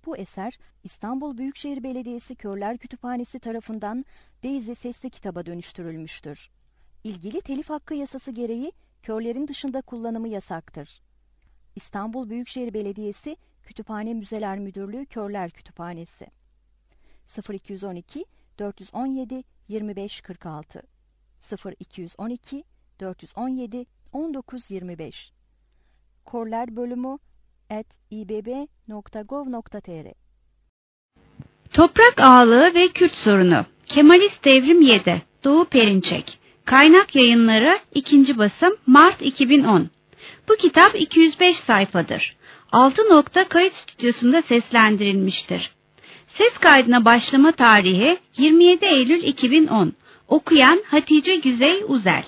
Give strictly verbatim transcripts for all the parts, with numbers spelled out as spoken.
Bu eser İstanbul Büyükşehir Belediyesi Körler Kütüphanesi tarafından Daisy sesli kitaba dönüştürülmüştür. İlgili telif hakkı yasası gereği körlerin dışında kullanımı yasaktır. İstanbul Büyükşehir Belediyesi Kütüphane Müzeler Müdürlüğü Körler Kütüphanesi sıfır iki on iki dört on yedi yirmi beş kırk altı sıfır iki on iki dört on yedi on dokuz yirmi beş Körler bölümü at i b b nokta gov nokta t r Toprak Ağalığı ve Kürt Sorunu Kemalist Devrim yedi Doğu Perinçek Kaynak Yayınları ikinci basım Mart iki bin on Bu kitap iki yüz beş sayfadır. altı nokta kayıt stüdyosunda seslendirilmiştir. Ses kaydına başlama tarihi yirmi yedi Eylül iki bin on. Okuyan Hatice Güzey Uzel.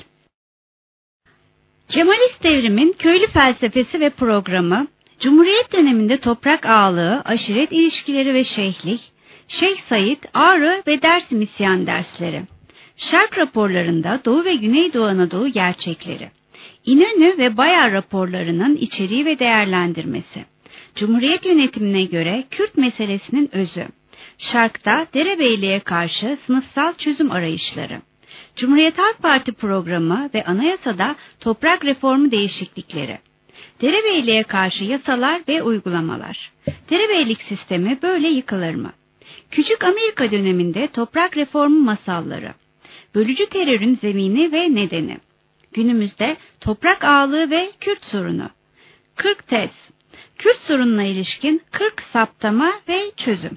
Kemalist devrimin köylü felsefesi ve programı, Cumhuriyet döneminde toprak ağalığı, aşiret ilişkileri ve şeyhlik, Şeyh Said, Ağrı ve Dersim isyan dersleri, Şark raporlarında Doğu ve Güneydoğu Anadolu gerçekleri, İnönü ve Bayar raporlarının içeriği ve değerlendirmesi, Cumhuriyet yönetimine göre Kürt meselesinin özü, Şark'ta derebeyliğe karşı sınıfsal çözüm arayışları, Cumhuriyet Halk Parti programı ve anayasada toprak reformu değişiklikleri, derebeyliğe karşı yasalar ve uygulamalar, derebeylik sistemi böyle yıkılır mı? Küçük Amerika döneminde toprak reformu masalları, bölücü terörün zemini ve nedeni, günümüzde toprak ağalığı ve Kürt sorunu, kırk tez, Kürt sorununa ilişkin kırk saptama ve çözüm.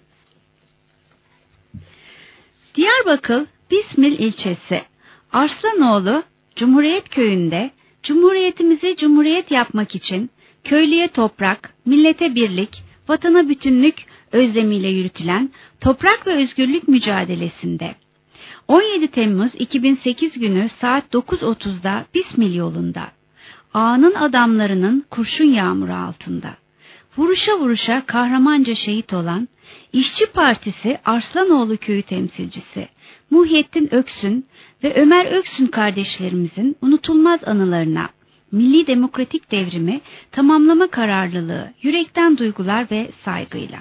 Diyarbakır Bismil ilçesi, Arslanoğlu Cumhuriyet köyünde Cumhuriyetimizi cumhuriyet yapmak için köylüye toprak, millete birlik, vatana bütünlük özlemiyle yürütülen toprak ve özgürlük mücadelesinde on yedi Temmuz iki bin sekiz günü saat dokuz otuzda Bismil yolunda, ağanın adamlarının kurşun yağmuru altında, vuruşa vuruşa kahramanca şehit olan İşçi Partisi Arslanoğlu köyü temsilcisi Muhyiddin Öksün ve Ömer Öksün kardeşlerimizin unutulmaz anılarına milli demokratik devrimi tamamlama kararlılığı, yürekten duygular ve saygıyla.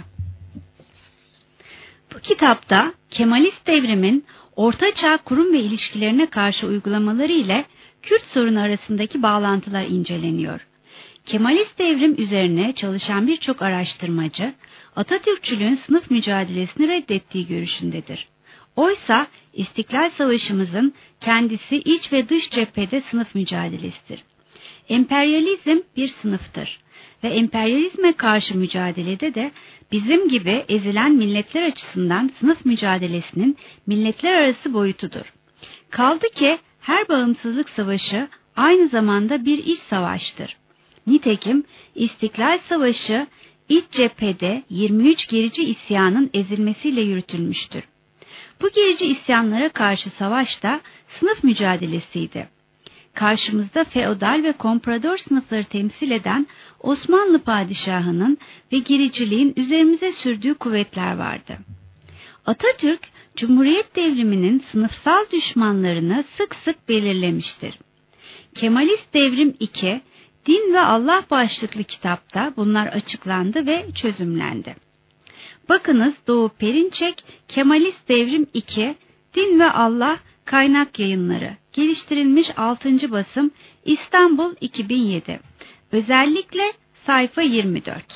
Bu kitapta Kemalist devrimin Ortaçağ kurum ve ilişkilerine karşı uygulamaları ile Kürt sorunu arasındaki bağlantılar inceleniyor. Kemalist devrim üzerine çalışan birçok araştırmacı, Atatürkçülüğün sınıf mücadelesini reddettiği görüşündedir. Oysa İstiklal Savaşımızın kendisi iç ve dış cephede sınıf mücadelesidir. Emperyalizm bir sınıftır ve emperyalizme karşı mücadelede de bizim gibi ezilen milletler açısından sınıf mücadelesinin milletler arası boyutudur. Kaldı ki her bağımsızlık savaşı aynı zamanda bir iç savaştır. Nitekim İstiklal Savaşı iç cephede yirmi üç gerici isyanın ezilmesiyle yürütülmüştür. Bu gerici isyanlara karşı savaş da sınıf mücadelesiydi. Karşımızda feodal ve komprador sınıfları temsil eden Osmanlı padişahının ve gericiliğin üzerimize sürdüğü kuvvetler vardı. Atatürk, Cumhuriyet devriminin sınıfsal düşmanlarını sık sık belirlemiştir. Kemalist Devrim iki, Din ve Allah başlıklı kitapta bunlar açıklandı ve çözümlendi. Bakınız Doğu Perinçek, Kemalist Devrim iki, Din ve Allah Kaynak Yayınları, geliştirilmiş altıncı basım İstanbul iki bin yedi. Özellikle sayfa yirmi dört.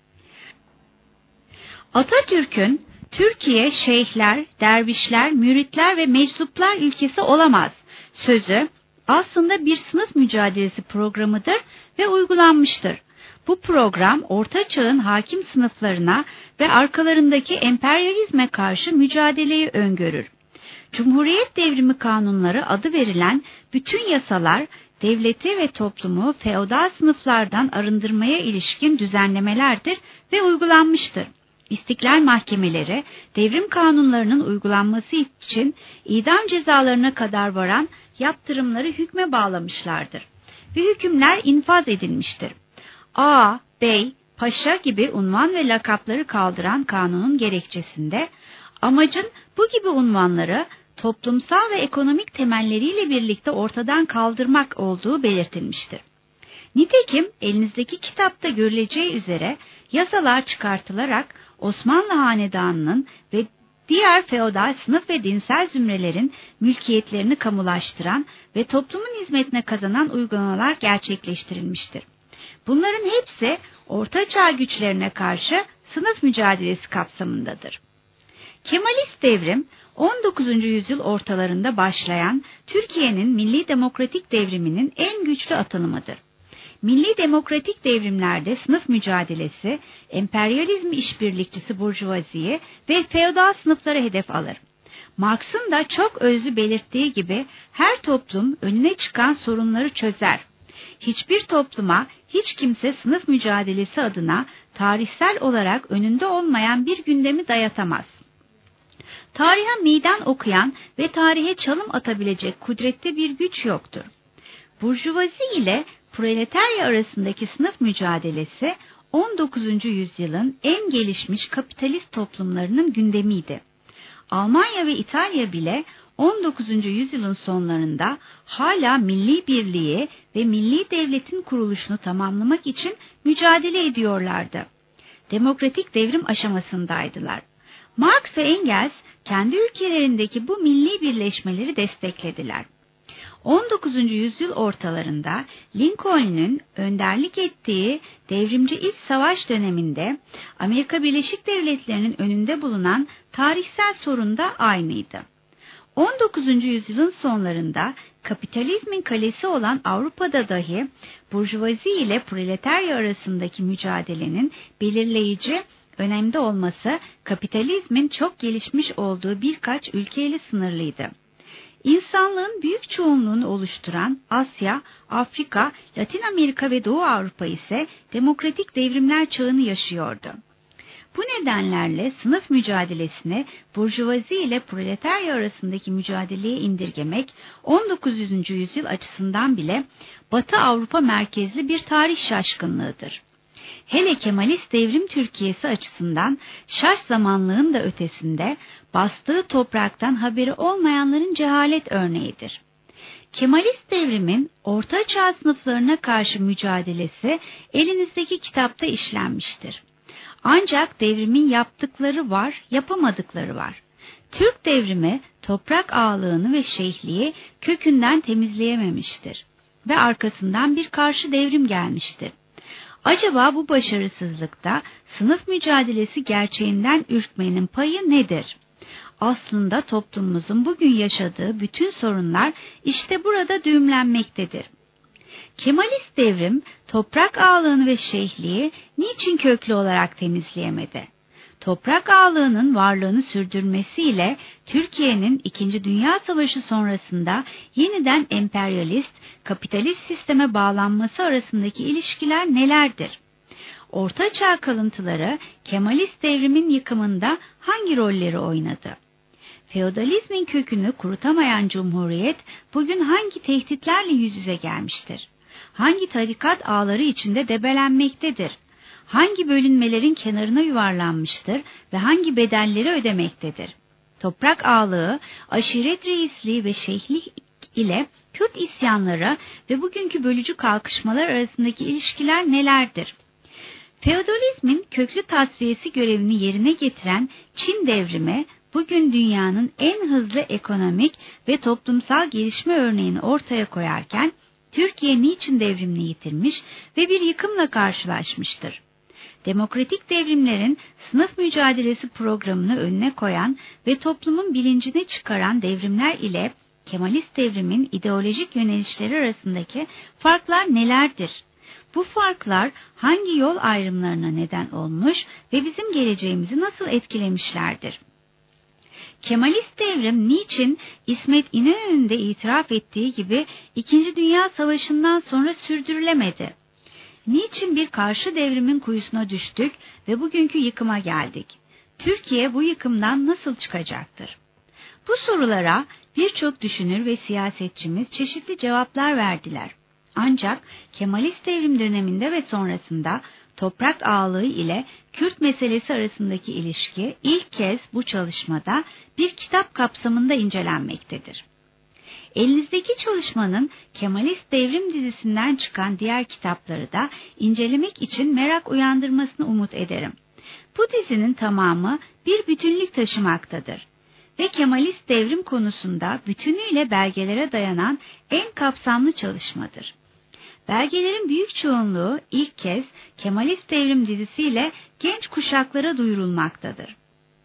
Atatürk'ün Türkiye şeyhler, dervişler, müritler ve meczuplar ülkesi olamaz sözü aslında bir sınıf mücadelesi programıdır ve uygulanmıştır. Bu program Orta Çağ'ın hakim sınıflarına ve arkalarındaki emperyalizme karşı mücadeleyi öngörür. Cumhuriyet devrimi kanunları adı verilen bütün yasalar devleti ve toplumu feodal sınıflardan arındırmaya ilişkin düzenlemelerdir ve uygulanmıştır. İstiklal mahkemeleri devrim kanunlarının uygulanması için idam cezalarına kadar varan yaptırımları hükme bağlamışlardır ve hükümler infaz edilmiştir. Ağa, bey, paşa gibi unvan ve lakapları kaldıran kanunun gerekçesinde amacın bu gibi unvanları toplumsal ve ekonomik temelleriyle birlikte ortadan kaldırmak olduğu belirtilmiştir. Nitekim elinizdeki kitapta görüleceği üzere yasalar çıkartılarak Osmanlı Hanedanı'nın ve diğer feodal sınıf ve dinsel zümrelerin mülkiyetlerini kamulaştıran ve toplumun hizmetine kazanan uygulamalar gerçekleştirilmiştir. Bunların hepsi Orta Çağ güçlerine karşı sınıf mücadelesi kapsamındadır. Kemalist devrim, on dokuzuncu yüzyıl ortalarında başlayan Türkiye'nin milli demokratik devriminin en güçlü atılımıdır. Milli demokratik devrimlerde sınıf mücadelesi, emperyalizm işbirlikçisi burjuvaziyi ve feodal sınıfları hedef alır. Marx'ın da çok özlü belirttiği gibi her toplum önüne çıkan sorunları çözer. Hiçbir topluma hiç kimse sınıf mücadelesi adına tarihsel olarak önünde olmayan bir gündemi dayatamaz. Tarihe meydan okuyan ve tarihe çalım atabilecek kudrette bir güç yoktur. Burjuvazi ile proletarya arasındaki sınıf mücadelesi on dokuzuncu yüzyılın en gelişmiş kapitalist toplumlarının gündemiydi. Almanya ve İtalya bile on dokuzuncu yüzyılın sonlarında hala milli birliği ve milli devletin kuruluşunu tamamlamak için mücadele ediyorlardı. Demokratik devrim aşamasındaydılar. Marx ve Engels kendi ülkelerindeki bu milli birleşmeleri desteklediler. on dokuzuncu yüzyıl ortalarında Lincoln'un önderlik ettiği devrimci iç savaş döneminde Amerika Birleşik Devletleri'nin önünde bulunan tarihsel sorun da aynıydı. on dokuzuncu yüzyılın sonlarında kapitalizmin kalesi olan Avrupa'da dahi burjuvazi ile proletarya arasındaki mücadelenin belirleyici önemde olması kapitalizmin çok gelişmiş olduğu birkaç ülkeyle sınırlıydı. İnsanlığın büyük çoğunluğunu oluşturan Asya, Afrika, Latin Amerika ve Doğu Avrupa ise demokratik devrimler çağını yaşıyordu. Bu nedenlerle sınıf mücadelesini burjuvazi ile proletarya arasındaki mücadeleye indirgemek on dokuzuncu yüzyıl açısından bile Batı Avrupa merkezli bir tarih şaşkınlığıdır. Hele Kemalist devrim Türkiye'si açısından şaş zamanlığın da ötesinde bastığı topraktan haberi olmayanların cehalet örneğidir. Kemalist devrimin Orta Çağ sınıflarına karşı mücadelesi elinizdeki kitapta işlenmiştir. Ancak devrimin yaptıkları var, yapamadıkları var. Türk devrimi toprak ağalığını ve şeyhliği kökünden temizleyememiştir ve arkasından bir karşı devrim gelmiştir. Acaba bu başarısızlıkta sınıf mücadelesi gerçeğinden ürkmenin payı nedir? Aslında toplumumuzun bugün yaşadığı bütün sorunlar işte burada düğümlenmektedir. Kemalist devrim toprak ağalığını ve şeyhliği niçin köklü olarak temizleyemedi? Toprak ağalığının varlığını sürdürmesiyle Türkiye'nin İkinci Dünya Savaşı sonrasında yeniden emperyalist, kapitalist sisteme bağlanması arasındaki ilişkiler nelerdir? Orta Çağ kalıntıları Kemalist devrimin yıkımında hangi rolleri oynadı? Feodalizmin kökünü kurutamayan Cumhuriyet bugün hangi tehditlerle yüz yüze gelmiştir? Hangi tarikat ağları içinde debelenmektedir? Hangi bölünmelerin kenarına yuvarlanmıştır ve hangi bedelleri ödemektedir? Toprak ağalığı, aşiret reisliği ve şeyhlik ile Kürt isyanları ve bugünkü bölücü kalkışmalar arasındaki ilişkiler nelerdir? Feodalizmin köklü tasfiyesi görevini yerine getiren Çin devrimi, bugün dünyanın en hızlı ekonomik ve toplumsal gelişme örneğini ortaya koyarken, Türkiye niçin devrimini yitirmiş ve bir yıkımla karşılaşmıştır? Demokratik devrimlerin sınıf mücadelesi programını önüne koyan ve toplumun bilincine çıkaran devrimler ile Kemalist devrimin ideolojik yönelişleri arasındaki farklar nelerdir? Bu farklar hangi yol ayrımlarına neden olmuş ve bizim geleceğimizi nasıl etkilemişlerdir? Kemalist devrim niçin İsmet İnönü'nün de itiraf ettiği gibi İkinci Dünya Savaşı'ndan sonra sürdürülemedi? Niçin bir karşı devrimin kuyusuna düştük ve bugünkü yıkıma geldik? Türkiye bu yıkımdan nasıl çıkacaktır? Bu sorulara birçok düşünür ve siyasetçimiz çeşitli cevaplar verdiler. Ancak Kemalist devrim döneminde ve sonrasında toprak ağalığı ile Kürt meselesi arasındaki ilişki ilk kez bu çalışmada bir kitap kapsamında incelenmektedir. Elinizdeki çalışmanın Kemalist Devrim dizisinden çıkan diğer kitapları da incelemek için merak uyandırmasını umut ederim. Bu dizinin tamamı bir bütünlük taşımaktadır ve Kemalist devrim konusunda bütünüyle belgelere dayanan en kapsamlı çalışmadır. Belgelerin büyük çoğunluğu ilk kez Kemalist Devrim dizisiyle genç kuşaklara duyurulmaktadır.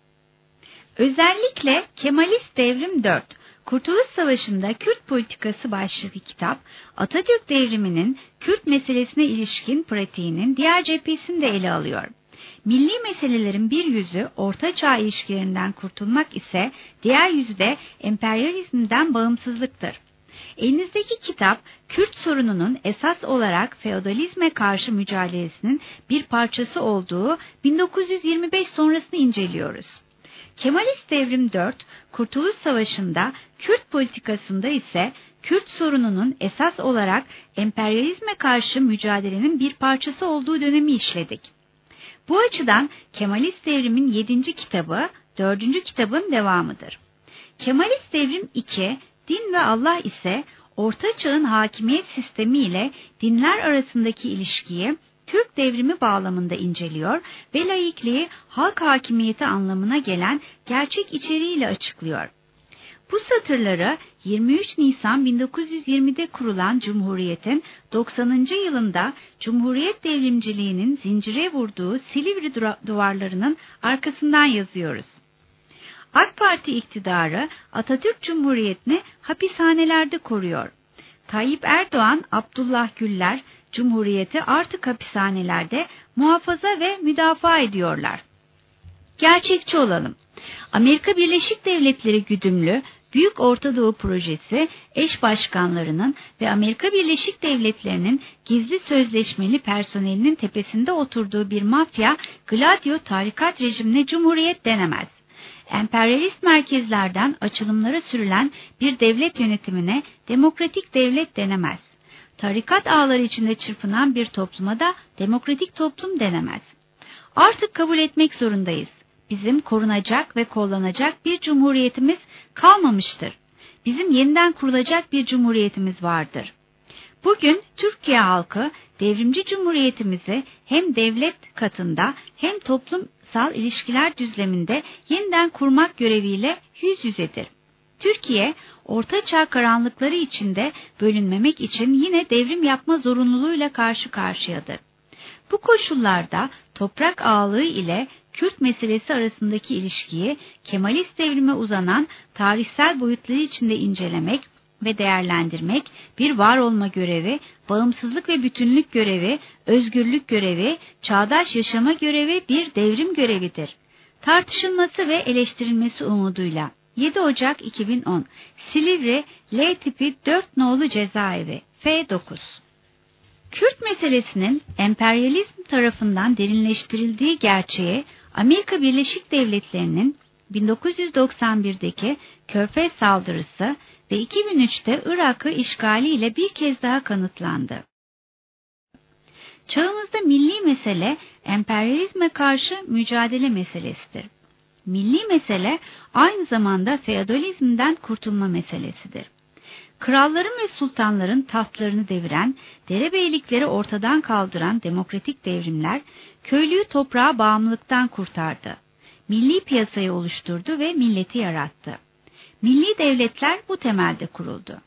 Özellikle Kemalist Devrim dört, Kurtuluş Savaşı'nda Kürt Politikası başlıklı kitap, Atatürk devriminin Kürt meselesine ilişkin pratiğinin diğer cephesini de ele alıyor. Milli meselelerin bir yüzü Orta Çağ ilişkilerinden kurtulmak ise diğer yüzü de emperyalizmden bağımsızlıktır. Elinizdeki kitap, Kürt sorununun esas olarak feodalizme karşı mücadelesinin bir parçası olduğu bin dokuz yüz yirmi beş sonrasını inceliyoruz. Kemalist Devrim dört, Kurtuluş Savaşı'nda, Kürt politikasında ise Kürt sorununun esas olarak emperyalizme karşı mücadelenin bir parçası olduğu dönemi işledik. Bu açıdan Kemalist Devrim'in yedinci kitabı, dördüncü kitabın devamıdır. Kemalist Devrim iki, Din ve Allah ise Orta Çağ'ın hakimiyet sistemi ile dinler arasındaki ilişkiyi Türk devrimi bağlamında inceliyor ve laikliği halk hakimiyeti anlamına gelen gerçek içeriğiyle açıklıyor. Bu satırları yirmi üç Nisan bin dokuz yüz yirmide kurulan Cumhuriyet'in doksanıncı yılında Cumhuriyet devrimciliğinin zincire vurduğu Silivri duvarlarının arkasından yazıyoruz. AK Parti iktidarı Atatürk Cumhuriyeti'ni hapishanelerde koruyor. Tayyip Erdoğan, Abdullah Güller, Cumhuriyeti artık hapishanelerde muhafaza ve müdafaa ediyorlar. Gerçekçi olalım. Amerika Birleşik Devletleri güdümlü Büyük Orta Doğu Projesi eş başkanlarının ve Amerika Birleşik Devletleri'nin gizli sözleşmeli personelinin tepesinde oturduğu bir mafya, Gladio tarikat rejimine cumhuriyet denemez. Emperyalist merkezlerden açılımlara sürülen bir devlet yönetimine demokratik devlet denemez. Tarikat ağları içinde çırpınan bir topluma da demokratik toplum denemez. Artık kabul etmek zorundayız. Bizim korunacak ve kollanacak bir cumhuriyetimiz kalmamıştır. Bizim yeniden kurulacak bir cumhuriyetimiz vardır. Bugün Türkiye halkı devrimci cumhuriyetimizi hem devlet katında hem toplumsal ilişkiler düzleminde yeniden kurmak göreviyle yüz yüzedir. Türkiye, Orta Çağ karanlıkları içinde bölünmemek için yine devrim yapma zorunluluğuyla karşı karşıyadır. Bu koşullarda toprak ağalığı ile Kürt meselesi arasındaki ilişkiyi Kemalist devrime uzanan tarihsel boyutları içinde incelemek ve değerlendirmek bir var olma görevi, bağımsızlık ve bütünlük görevi, özgürlük görevi, çağdaş yaşama görevi bir devrim görevidir. Tartışılması ve eleştirilmesi umuduyla yedi Ocak iki bin on Silivri L tipi dört nolu cezaevi F dokuz. Kürt meselesinin emperyalizm tarafından derinleştirildiği gerçeği Amerika Birleşik Devletleri'nin bin dokuz yüz doksan birdeki Körfez saldırısı ve iki bin üçte Irak'ı işgali ile bir kez daha kanıtlandı. Çağımızda milli mesele emperyalizme karşı mücadele meselesidir. Milli mesele aynı zamanda feodalizmden kurtulma meselesidir. Kralların ve sultanların tahtlarını deviren, derebeylikleri ortadan kaldıran demokratik devrimler, köylüyü toprağa bağımlılıktan kurtardı. Milli piyasayı oluşturdu ve milleti yarattı. Milli devletler bu temelde kuruldu.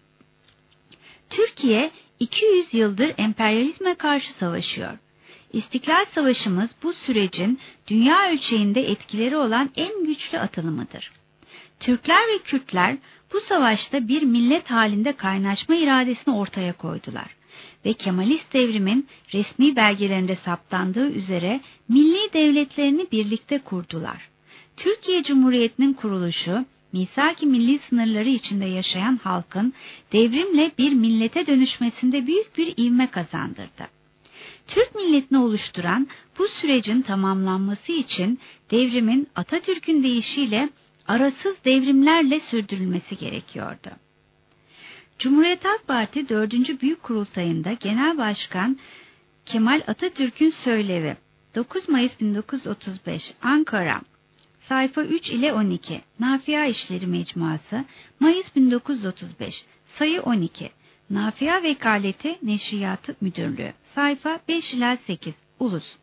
Türkiye iki yüz yıldır emperyalizme karşı savaşıyor. İstiklal Savaşımız bu sürecin dünya ölçeğinde etkileri olan en güçlü atılımıdır. Türkler ve Kürtler bu savaşta bir millet halinde kaynaşma iradesini ortaya koydular ve Kemalist devrimin resmi belgelerinde saptandığı üzere milli devletlerini birlikte kurdular. Türkiye Cumhuriyeti'nin kuruluşu, misak-ı milli sınırları içinde yaşayan halkın devrimle bir millete dönüşmesinde büyük bir ivme kazandırdı. Türk milletini oluşturan bu sürecin tamamlanması için devrimin Atatürk'ün deyişiyle arasız devrimlerle sürdürülmesi gerekiyordu. Cumhuriyet Halk Parti dördüncü Büyük Kurultayı'nda Genel Başkan Kemal Atatürk'ün söylevi dokuz Mayıs bin dokuz yüz otuz beş Ankara sayfa üç ile on iki Nafia İşleri Mecmuası Mayıs bin dokuz yüz otuz beş sayı on iki Nafia Vekaleti Neşriyatı Müdürlüğü sayfa beş ila sekiz Ulus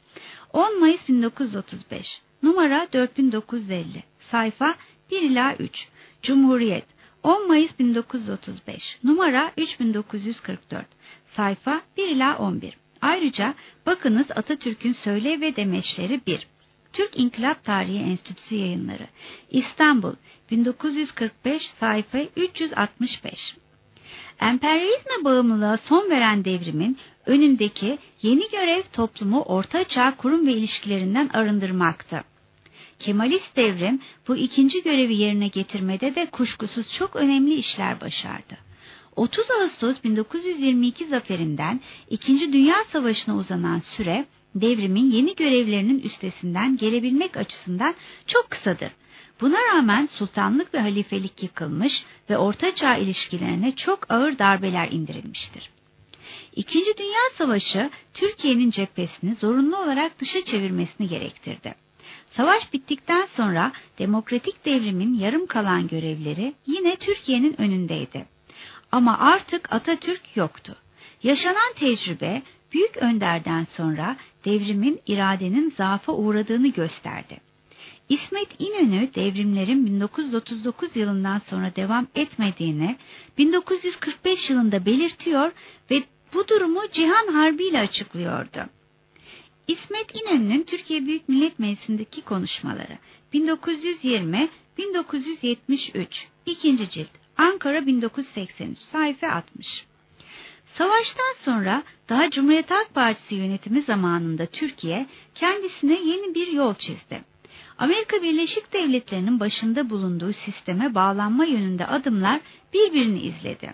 on Mayıs bin dokuz yüz otuz beş, numara dört bin dokuz yüz elli, sayfa bir ila üç. Cumhuriyet, on Mayıs bin dokuz yüz otuz beş, numara üç bin dokuz yüz kırk dört, sayfa bir ila on bir. Ayrıca bakınız Atatürk'ün Söyle ve Demeçleri bir. Türk İnkılap Tarihi Enstitüsü Yayınları, İstanbul, bin dokuz yüz kırk beş, sayfa üç yüz altmış beş. Emperyalizme bağımlılığa son veren devrimin önündeki yeni görev toplumu Orta Çağ kurum ve ilişkilerinden arındırmaktı. Kemalist devrim bu ikinci görevi yerine getirmede de kuşkusuz çok önemli işler başardı. otuz Ağustos bin dokuz yüz yirmi iki zaferinden İkinci Dünya Savaşı'na uzanan süre, devrimin yeni görevlerinin üstesinden gelebilmek açısından çok kısadır. Buna rağmen sultanlık ve halifelik yıkılmış ve Orta Çağ ilişkilerine çok ağır darbeler indirilmiştir. İkinci Dünya Savaşı, Türkiye'nin cephesini zorunlu olarak dışa çevirmesini gerektirdi. Savaş bittikten sonra demokratik devrimin yarım kalan görevleri yine Türkiye'nin önündeydi. Ama artık Atatürk yoktu. Yaşanan tecrübe, Büyük Önder'den sonra devrimin iradenin zaafa uğradığını gösterdi. İsmet İnönü devrimlerin bin dokuz yüz otuz dokuz yılından sonra devam etmediğini bin dokuz yüz kırk beş yılında belirtiyor ve bu durumu Cihan Harbi ile açıklıyordu. İsmet İnönü'nün Türkiye Büyük Millet Meclisi'ndeki konuşmaları bin dokuz yüz yirmi - bin dokuz yüz yetmiş üç, ikinci cilt, Ankara bin dokuz yüz seksen üç, sayfa altmış. Savaştan sonra daha Cumhuriyet Halk Partisi yönetimi zamanında Türkiye kendisine yeni bir yol çizdi. Amerika Birleşik Devletleri'nin başında bulunduğu sisteme bağlanma yönünde adımlar birbirini izledi.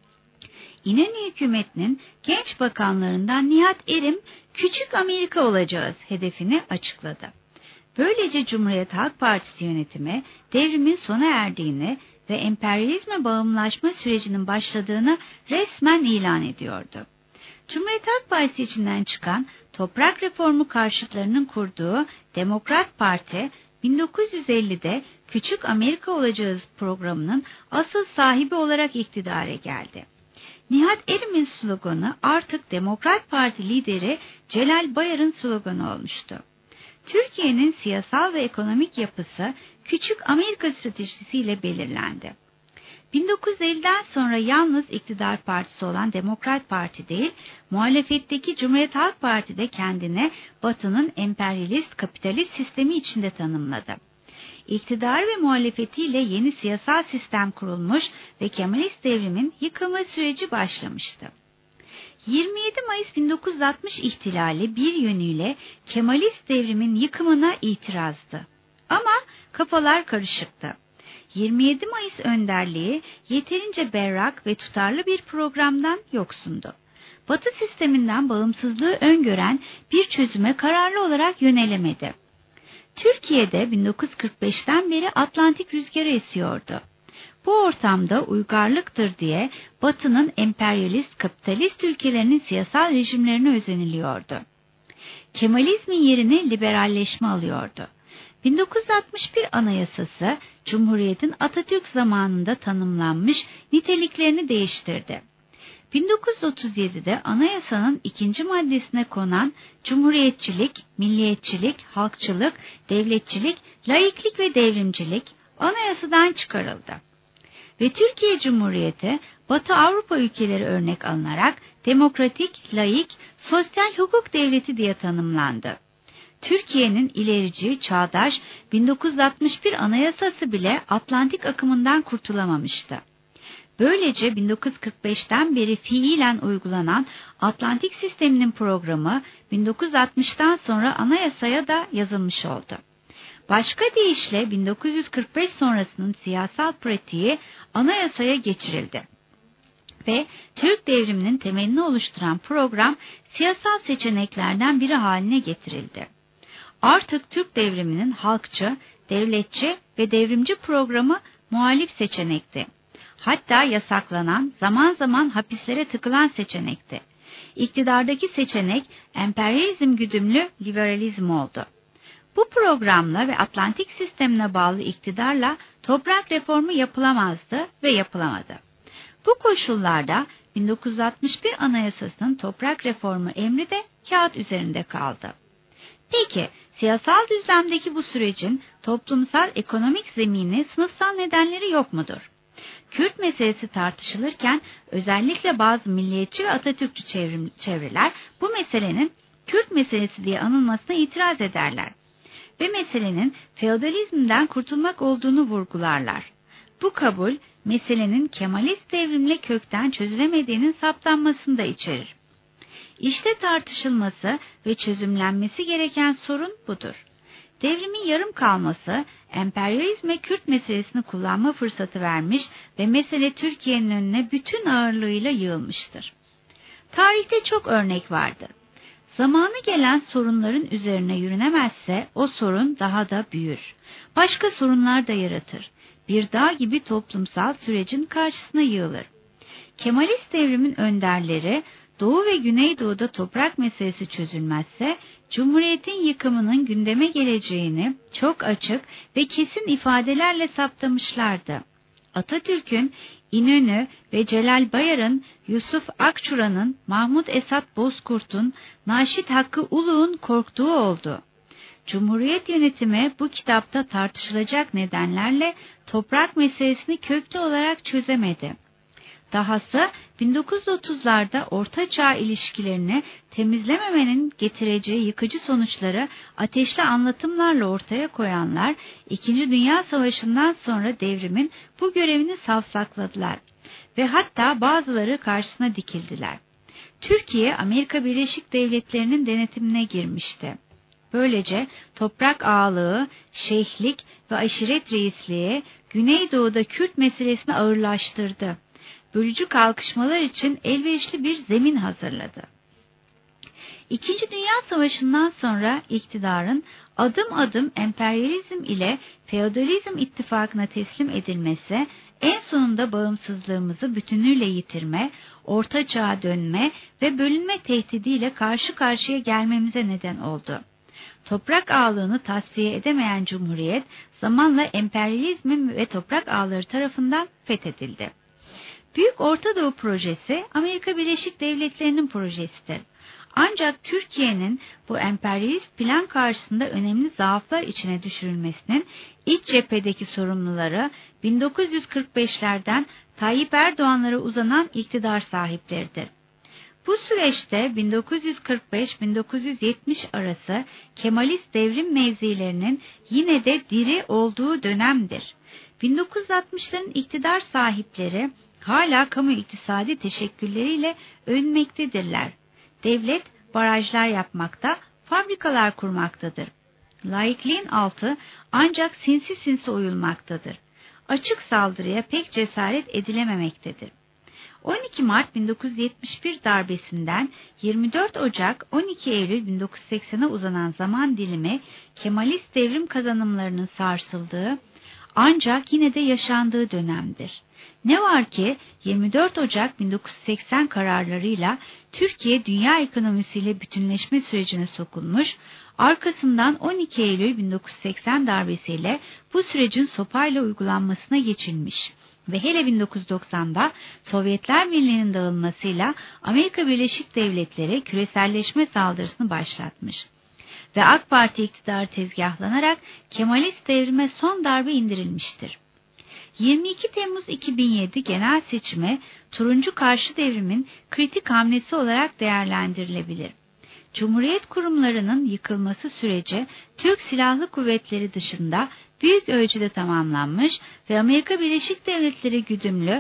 İnönü hükümetinin genç bakanlarından Nihat Erim, küçük Amerika olacağız hedefini açıkladı. Böylece Cumhuriyet Halk Partisi yönetimi devrimin sona erdiğini ve emperyalizme bağımlaşma sürecinin başladığını resmen ilan ediyordu. Cumhuriyet Halk Partisi içinden çıkan toprak reformu karşıtlarının kurduğu Demokrat Parti, bin dokuz yüz ellide Küçük Amerika Olacağız programının asıl sahibi olarak iktidara geldi. Nihat Erim'in sloganı artık Demokrat Parti lideri Celal Bayar'ın sloganı olmuştu. Türkiye'nin siyasal ve ekonomik yapısı Küçük Amerika stratejisiyle belirlendi. bin dokuz yüz elliden sonra yalnız iktidar partisi olan Demokrat Parti değil, muhalefetteki Cumhuriyet Halk Parti de kendine Batı'nın emperyalist kapitalist sistemi içinde tanımladı. İktidar ve muhalefetiyle yeni siyasal sistem kurulmuş ve Kemalist devrimin yıkılma süreci başlamıştı. yirmi yedi Mayıs bin dokuz yüz altmış ihtilali bir yönüyle Kemalist devrimin yıkımına itirazdı. Ama kafalar karışıktı. yirmi yedi Mayıs önderliği yeterince berrak ve tutarlı bir programdan yoksundu. Batı sisteminden bağımsızlığı öngören bir çözüme kararlı olarak yönelemedi. Türkiye'de bin dokuz yüz kırk beşten beri Atlantik rüzgarı esiyordu. Bu ortamda uygarlıktır diye Batı'nın emperyalist, kapitalist ülkelerinin siyasal rejimlerine özeniliyordu. Kemalizmin yerini liberalleşme alıyordu. bin dokuz yüz altmış bir Anayasası, Cumhuriyet'in Atatürk zamanında tanımlanmış niteliklerini değiştirdi. bin dokuz yüz otuz yedide anayasanın ikinci maddesine konan cumhuriyetçilik, milliyetçilik, halkçılık, devletçilik, laiklik ve devrimcilik anayasadan çıkarıldı. Ve Türkiye Cumhuriyeti, Batı Avrupa ülkeleri örnek alınarak demokratik, laik, sosyal hukuk devleti diye tanımlandı. Türkiye'nin ilerici, çağdaş bin dokuz yüz altmış bir Anayasası bile Atlantik akımından kurtulamamıştı. Böylece bin dokuz yüz kırk beşten beri fiilen uygulanan Atlantik sisteminin programı bin dokuz yüz altmıştan sonra anayasaya da yazılmış oldu. Başka deyişle bin dokuz yüz kırk beş sonrasının siyasal pratiği anayasaya geçirildi. Ve Türk devriminin temelini oluşturan program siyasal seçeneklerden biri haline getirildi. Artık Türk devriminin halkçı, devletçi ve devrimci programı muhalif seçenekti. Hatta yasaklanan, zaman zaman hapislere tıkılan seçenekti. İktidardaki seçenek emperyalizm güdümlü liberalizm oldu. Bu programla ve Atlantik sistemine bağlı iktidarla toprak reformu yapılamazdı ve yapılamadı. Bu koşullarda bin dokuz yüz altmış bir Anayasası'nın toprak reformu emri de kağıt üzerinde kaldı. Peki, siyasal düzlemdeki bu sürecin toplumsal ekonomik zemini, sınıfsal nedenleri yok mudur? Kürt meselesi tartışılırken özellikle bazı milliyetçi ve Atatürkçü çevrim, çevreler bu meselenin Kürt meselesi diye anılmasına itiraz ederler ve meselenin feodalizmden kurtulmak olduğunu vurgularlar. Bu kabul, meselenin Kemalist devrimle kökten çözülemediğinin saptanmasını da içerir. İşte tartışılması ve çözümlenmesi gereken sorun budur. Devrimin yarım kalması, emperyalizme Kürt meselesini kullanma fırsatı vermiş ve mesele Türkiye'nin önüne bütün ağırlığıyla yığılmıştır. Tarihte çok örnek vardır. Zamanı gelen sorunların üzerine yürünemezse o sorun daha da büyür. Başka sorunlar da yaratır. Bir dağ gibi toplumsal sürecin karşısına yığılır. Kemalist devrimin önderleri, Doğu ve Güneydoğu'da toprak meselesi çözülmezse, Cumhuriyet'in yıkımının gündeme geleceğini çok açık ve kesin ifadelerle saptamışlardı. Atatürk'ün, İnönü ve Celal Bayar'ın, Yusuf Akçura'nın, Mahmud Esat Bozkurt'un, Naşit Hakkı Uluğ'un korktuğu oldu. Cumhuriyet yönetimi bu kitapta tartışılacak nedenlerle toprak meselesini köklü olarak çözemedi. Dahası bin dokuz yüz otuzlarda Orta Çağ ilişkilerini temizlememenin getireceği yıkıcı sonuçları ateşli anlatımlarla ortaya koyanlar, İkinci Dünya Savaşı'ndan sonra devrimin bu görevini savsakladılar ve hatta bazıları karşısına dikildiler. Türkiye, Amerika Birleşik Devletleri'nin denetimine girmişti. Böylece toprak ağalığı, şeyhlik ve aşiret reisliği Güneydoğu'da Kürt meselesini ağırlaştırdı. Bölücü kalkışmalar için elverişli bir zemin hazırladı. İkinci Dünya Savaşı'ndan sonra iktidarın adım adım emperyalizm ile feodalizm ittifakına teslim edilmesi, en sonunda bağımsızlığımızı bütünüyle yitirme, Orta Çağ'a dönme ve bölünme tehdidiyle karşı karşıya gelmemize neden oldu. Toprak ağalığını tasfiye edemeyen Cumhuriyet, zamanla emperyalizmin ve toprak ağaları tarafından fethedildi. Büyük Orta Doğu Projesi, Amerika Birleşik Devletleri'nin projesidir. Ancak Türkiye'nin bu emperyalist plan karşısında önemli zaaflar içine düşürülmesinin iç cephedeki sorumluları bin dokuz yüz kırk beşlerden Tayyip Erdoğan'lara uzanan iktidar sahipleridir. Bu süreçte bin dokuz yüz kırk beş bin dokuz yüz yetmiş arası Kemalist devrim mevzilerinin yine de diri olduğu dönemdir. bin dokuz yüz altmışların iktidar sahipleri hala kamu iktisadi teşekkülleriyle övünmektedirler. Devlet barajlar yapmakta, fabrikalar kurmaktadır. Laikliğin altı ancak sinsi sinsi oyulmaktadır. Açık saldırıya pek cesaret edilememektedir. on iki Mart bin dokuz yüz yetmiş bir darbesinden yirmi dört Ocak on iki Eylül bin dokuz yüz seksene uzanan zaman dilimi Kemalist devrim kazanımlarının sarsıldığı ancak yine de yaşandığı dönemdir. Ne var ki yirmi dört Ocak bin dokuz yüz seksen kararlarıyla Türkiye dünya ekonomisiyle bütünleşme sürecine sokulmuş, arkasından on iki Eylül bin dokuz yüz seksen darbesiyle bu sürecin sopayla uygulanmasına geçilmiş ve hele bin dokuz yüz doksanda Sovyetler Birliği'nin dağılmasıyla Amerika Birleşik Devletleri küreselleşme saldırısını başlatmış ve AK Parti iktidarı tezgahlanarak Kemalist devrime son darbe indirilmiştir. yirmi iki Temmuz iki bin yedi genel seçimi turuncu karşı devrimin kritik hamlesi olarak değerlendirilebilir. Cumhuriyet kurumlarının yıkılması süreci Türk Silahlı Kuvvetleri dışında büyük ölçüde tamamlanmış ve Amerika Birleşik Devletleri güdümlü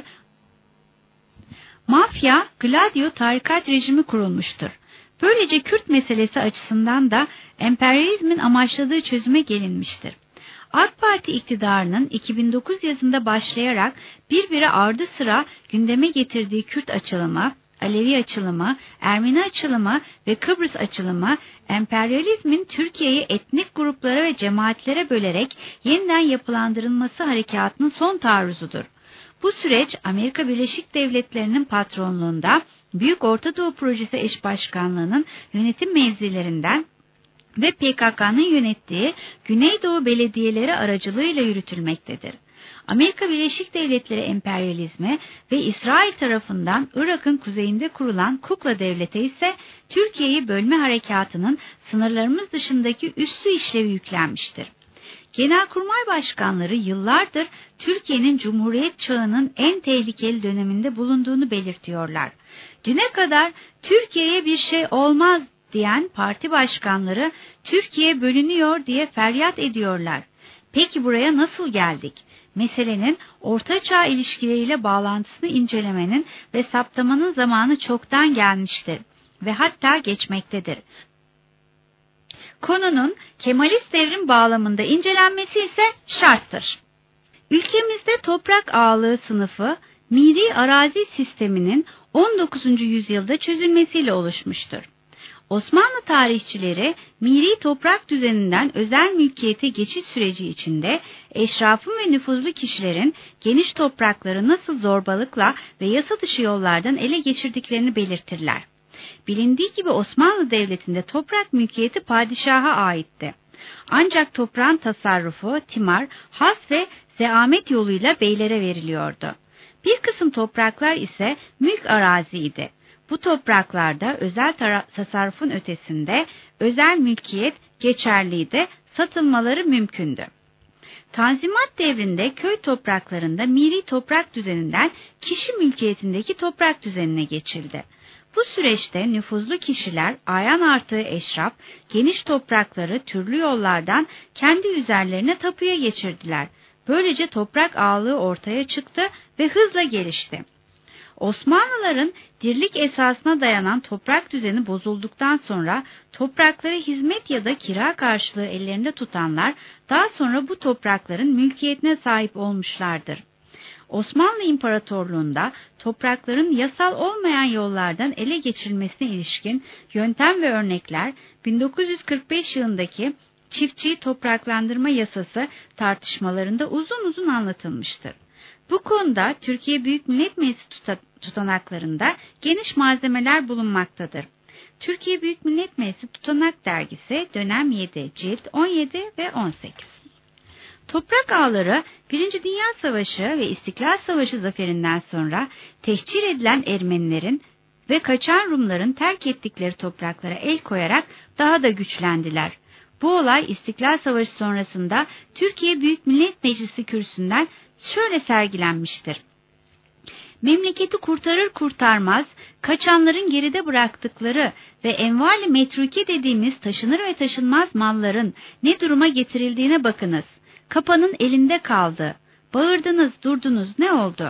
mafya Gladio tarikat rejimi kurulmuştur. Böylece Kürt meselesi açısından da emperyalizmin amaçladığı çözüme gelinmiştir. AK Parti iktidarının iki bin dokuz yazında başlayarak birbiri ardı sıra gündeme getirdiği Kürt açılımı, Alevi açılımı, Ermeni açılımı ve Kıbrıs açılımı, emperyalizmin Türkiye'yi etnik gruplara ve cemaatlere bölerek yeniden yapılandırılması harekatının son taarruzudur. Bu süreç Amerika Birleşik Devletleri'nin patronluğunda Büyük Orta Doğu Projesi Eş Başkanlığı'nın yönetim mevzilerinden ve P K K'nın yönettiği Güneydoğu belediyeleri aracılığıyla yürütülmektedir. Amerika Birleşik Devletleri emperyalizmi ve İsrail tarafından Irak'ın kuzeyinde kurulan Kukla Devleti ise Türkiye'yi bölme harekatının sınırlarımız dışındaki üssü işlevi yüklenmiştir. Genelkurmay başkanları yıllardır Türkiye'nin Cumhuriyet çağının en tehlikeli döneminde bulunduğunu belirtiyorlar. Düne kadar Türkiye'ye bir şey olmaz diyen parti başkanları Türkiye bölünüyor diye feryat ediyorlar. Peki buraya nasıl geldik? Meselenin Orta Çağ ilişkileriyle bağlantısını incelemenin ve saptamanın zamanı çoktan gelmiştir ve hatta geçmektedir. Konunun Kemalist devrim bağlamında incelenmesi ise şarttır. Ülkemizde toprak ağalığı sınıfı, miri arazi sisteminin on dokuzuncu yüzyılda çözülmesiyle oluşmuştur. Osmanlı tarihçileri miri toprak düzeninden özel mülkiyete geçiş süreci içinde eşrafın ve nüfuzlu kişilerin geniş toprakları nasıl zorbalıkla ve yasa dışı yollardan ele geçirdiklerini belirtirler. Bilindiği gibi Osmanlı Devleti'nde toprak mülkiyeti padişaha aitti. Ancak toprağın tasarrufu, timar, has ve zeamet yoluyla beylere veriliyordu. Bir kısım topraklar ise mülk araziydi. Bu topraklarda özel tasarrufun ötesinde özel mülkiyet geçerliydi, satılmaları mümkündü. Tanzimat devrinde köy topraklarında miri toprak düzeninden kişi mülkiyetindeki toprak düzenine geçildi. Bu süreçte nüfuzlu kişiler, ayan artığı eşraf, geniş toprakları türlü yollardan kendi üzerlerine tapuya geçirdiler. Böylece toprak ağalığı ortaya çıktı ve hızla gelişti. Osmanlıların dirlik esasına dayanan toprak düzeni bozulduktan sonra toprakları hizmet ya da kira karşılığı ellerinde tutanlar daha sonra bu toprakların mülkiyetine sahip olmuşlardır. Osmanlı İmparatorluğu'nda toprakların yasal olmayan yollardan ele geçirilmesine ilişkin yöntem ve örnekler bin dokuz yüz kırk beş yılındaki çiftçiyi topraklandırma yasası tartışmalarında uzun uzun anlatılmıştır. Bu konuda Türkiye Büyük Millet Meclisi tutanaklarında geniş malzemeler bulunmaktadır. Türkiye Büyük Millet Meclisi Tutanak Dergisi dönem yedi, cilt on yedi ve on sekiz. Toprak ağları Birinci Dünya Savaşı ve İstiklal Savaşı zaferinden sonra tehcir edilen Ermenilerin ve kaçan Rumların terk ettikleri topraklara el koyarak daha da güçlendiler. Bu olay İstiklal Savaşı sonrasında Türkiye Büyük Millet Meclisi kürsüsünden şöyle sergilenmiştir. Memleketi kurtarır kurtarmaz, kaçanların geride bıraktıkları ve envali metruke dediğimiz taşınır ve taşınmaz malların ne duruma getirildiğine bakınız. Kapanın elinde kaldı. Bağırdınız, durdunuz, ne oldu?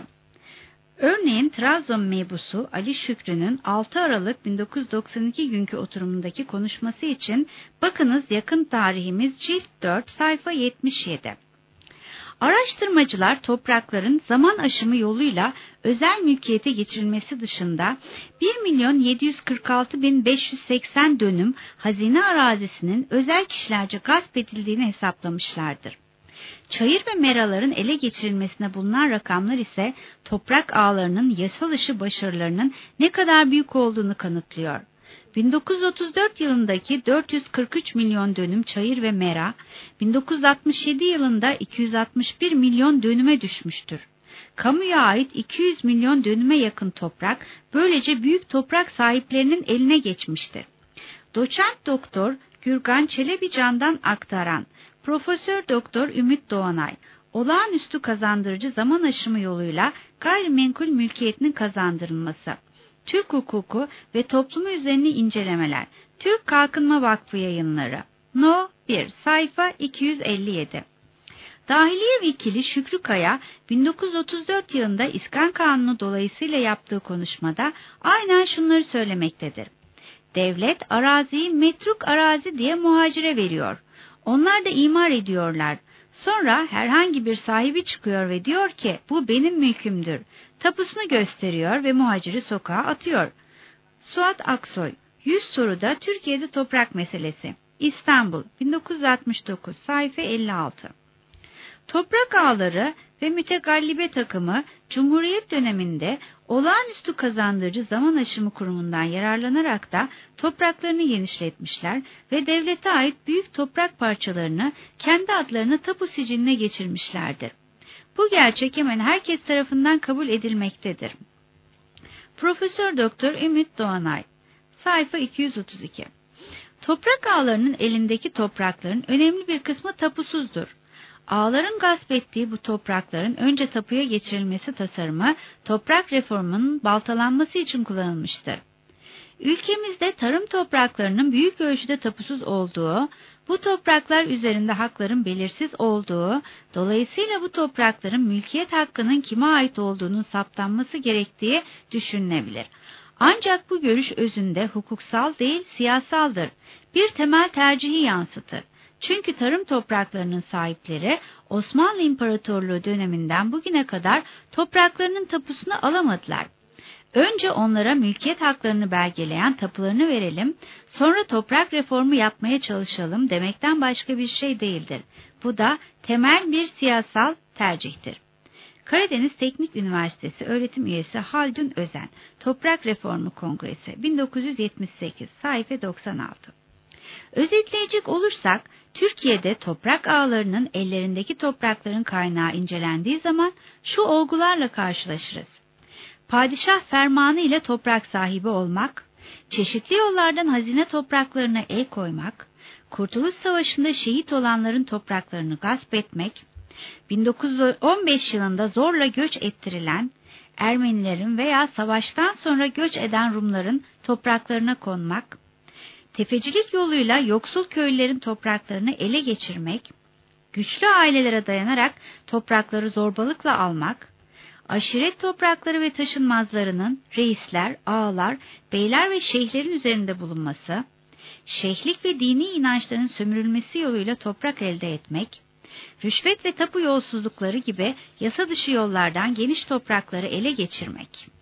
Örneğin Trabzon mebusu Ali Şükrü'nün altı Aralık bin dokuz yüz doksan iki günkü oturumundaki konuşması için bakınız yakın tarihimiz cilt dört sayfa yetmiş yedi. Araştırmacılar toprakların zaman aşımı yoluyla özel mülkiyete geçirilmesi dışında bir milyon yedi yüz kırk altı bin beş yüz seksen dönüm hazine arazisinin özel kişilerce gasp edildiğini hesaplamışlardır. Çayır ve meraların ele geçirilmesine bulunan rakamlar ise toprak ağlarının yasal dışı başarılarının ne kadar büyük olduğunu kanıtlıyor. bin dokuz yüz otuz dört yılındaki dört yüz kırk üç milyon dönüm çayır ve mera, bin dokuz yüz altmış yedi yılında iki yüz altmış bir milyon dönüme düşmüştür. Kamuya ait iki yüz milyon dönüme yakın toprak, böylece büyük toprak sahiplerinin eline geçmiştir. Doçent Doktor Gürgan Çelebican'dan aktaran, Profesör Doktor Ümit Doğanay, olağanüstü kazandırıcı zaman aşımı yoluyla gayrimenkul mülkiyetinin kazandırılması, Türk hukuku ve toplumu üzerine incelemeler, Türk Kalkınma Vakfı Yayınları, No bir, sayfa iki yüz elli yedi. Dahiliye Vekili Şükrü Kaya, bin dokuz yüz otuz dört yılında İskan Kanunu dolayısıyla yaptığı konuşmada aynen şunları söylemektedir. Devlet araziyi metruk arazi diye muhacire veriyor. Onlar da imar ediyorlar. Sonra herhangi bir sahibi çıkıyor ve diyor ki bu benim mülkümdür. Tapusunu gösteriyor ve muhaciri sokağa atıyor. Suat Aksoy, yüz soruda Türkiye'de toprak meselesi. İstanbul, bin dokuz yüz altmış dokuz, sayfa elli altı. Toprak ağları ve mütegallibe takımı Cumhuriyet döneminde Olağanüstü kazandırıcı zaman aşımı kurumundan yararlanarak da topraklarını genişletmişler ve devlete ait büyük toprak parçalarını kendi adlarına tapu siciline geçirmişlerdir. Bu gerçek hemen herkes tarafından kabul edilmektedir. Profesör Doktor Ümit Doğanay, sayfa iki yüz otuz iki. Toprak ağalarının elindeki toprakların önemli bir kısmı tapusuzdur. Ağaların gasp ettiği bu toprakların önce tapuya geçirilmesi tasarımı toprak reformunun baltalanması için kullanılmıştır. Ülkemizde tarım topraklarının büyük ölçüde tapusuz olduğu, bu topraklar üzerinde hakların belirsiz olduğu, dolayısıyla bu toprakların mülkiyet hakkının kime ait olduğunun saptanması gerektiği düşünülebilir. Ancak bu görüş özünde hukuksal değil siyasaldır. Bir temel tercihi yansıtır. Çünkü tarım topraklarının sahipleri Osmanlı İmparatorluğu döneminden bugüne kadar topraklarının tapusunu alamadılar. Önce onlara mülkiyet haklarını belgeleyen tapularını verelim, sonra toprak reformu yapmaya çalışalım demekten başka bir şey değildir. Bu da temel bir siyasal tercihtir. Karadeniz Teknik Üniversitesi öğretim üyesi Haldun Özen, Toprak Reformu Kongresi, bin dokuz yüz yetmiş sekiz, sayfa doksan altı. Özetleyecek olursak, Türkiye'de toprak ağalarının ellerindeki toprakların kaynağı incelendiği zaman şu olgularla karşılaşırız. Padişah fermanı ile toprak sahibi olmak, çeşitli yollardan hazine topraklarına el koymak, Kurtuluş Savaşı'nda şehit olanların topraklarını gasp etmek, bin dokuz yüz on beş yılında zorla göç ettirilen Ermenilerin veya savaştan sonra göç eden Rumların topraklarına konmak, tefecilik yoluyla yoksul köylülerin topraklarını ele geçirmek, güçlü ailelere dayanarak toprakları zorbalıkla almak, aşiret toprakları ve taşınmazlarının reisler, ağalar, beyler ve şeyhlerin üzerinde bulunması, şeyhlik ve dini inançların sömürülmesi yoluyla toprak elde etmek, rüşvet ve tapu yolsuzlukları gibi yasa dışı yollardan geniş toprakları ele geçirmek.